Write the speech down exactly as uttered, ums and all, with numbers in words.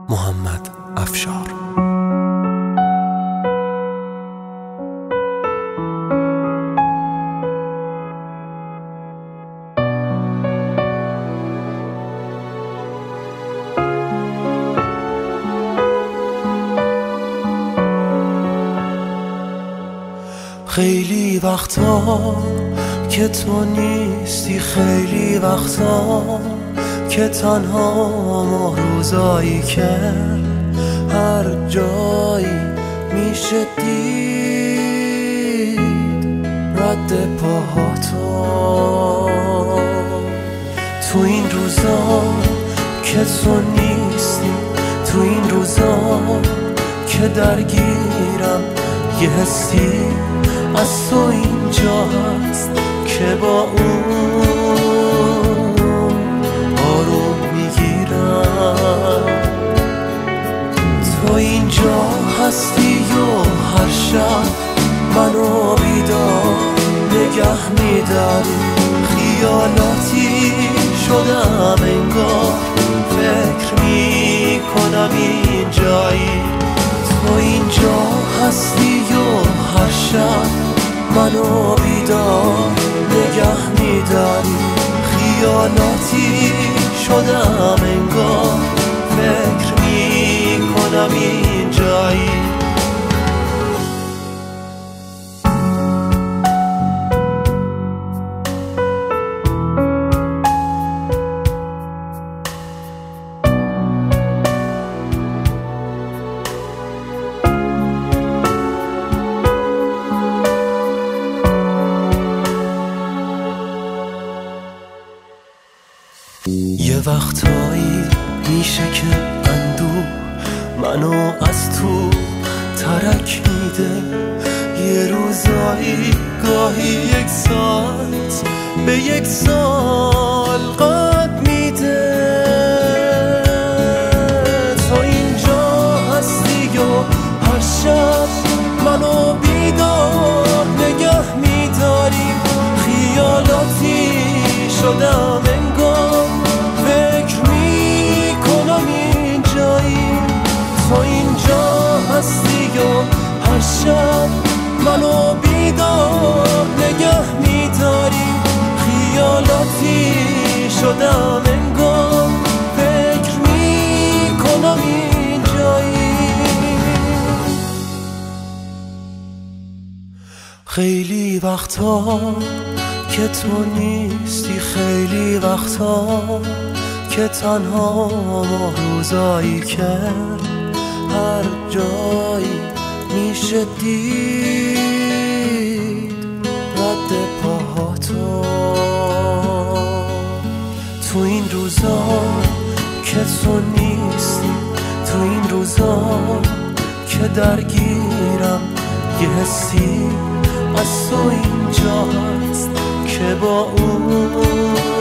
محمد افشار. خیلی وقتا که تو نیستی، خیلی وقتا که تنها روزایی که هر جایی میشه دید رد پاهاتو. تو این روزا که تو نیستی، تو این روزا که درگیرم یه حسی از تو اینجاست که با اون آروم میگیرم. تو اینجا هستی و هر شب منو بیدار نگه میداری. خیالاتی شدم انگار، فکر میکنم اینجایی. تو اینجا هستی و هر شب منو بیدار نگه میداری. خیالاتی شدم انگار، فکر میکنم اینجایی. یه وقتایی میشه که اندوه منو از تو ترک میده. یه روزایی گاهی یک ساعت به یک سال قد میده. تو اینجا هستی و هر شب منو بیدار نگه میداری. خیالاتی شدم انگار، فکر میکنم اینجایی. تو اینجا هستی و هر شب منو بیدار نگه میداری. خیالاتی شدم انگار، فکر میکنم اینجایی. خیلی وقتا که تو نیستی، خیلی وقتا که تنها روزایی که هر جایی میشه دید رد پاهاتو. تو این روزا که تو نیستی، تو این روزا که درگیرم یه حسی از تو اینجاست که با اون